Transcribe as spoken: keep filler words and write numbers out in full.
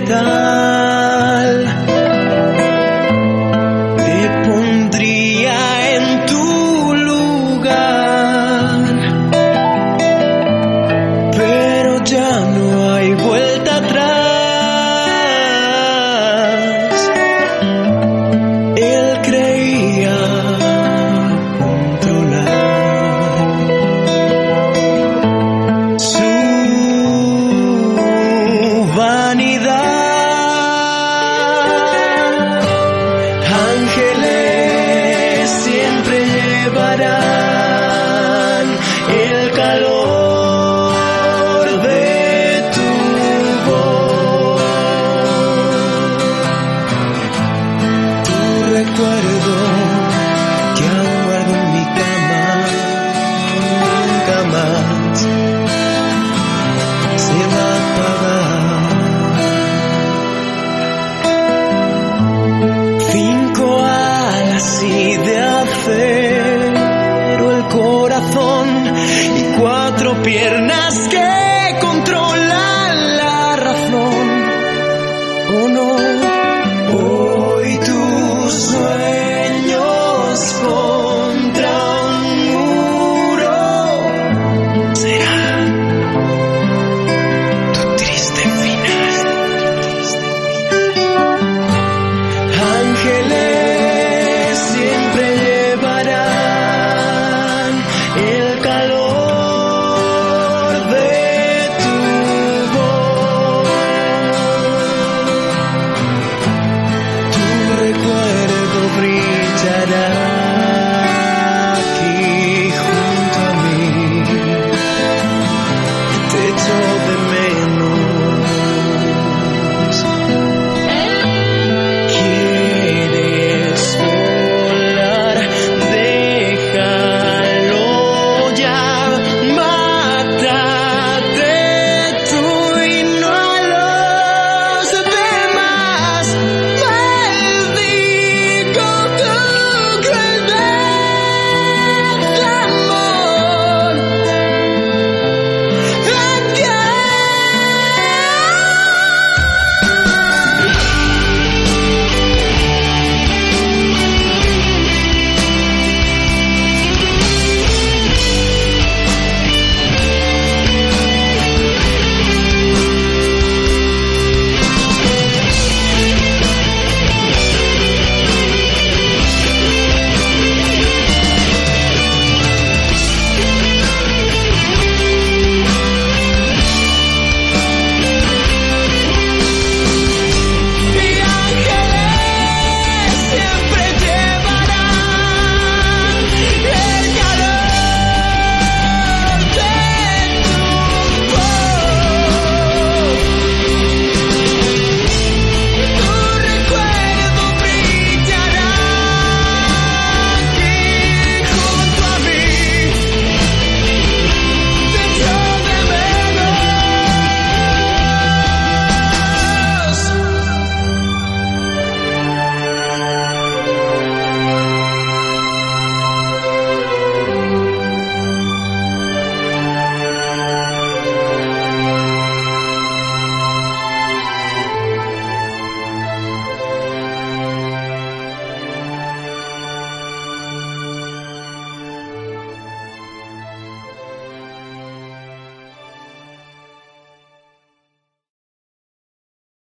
tal. Me pondría en tu lugar, pero ya no hay vuelta atrás. Él creía controlar su vanidad. Ángeles siempre llevarán el calor de tu voz. Tu recuerdo que aún guardo en mi cama nunca más se va a apagar. Cinco alas y de acero el corazón, y cuatro piernas que controlan la razón. Oh no, hoy tus sueños contra un muro será tu triste final. Ángeles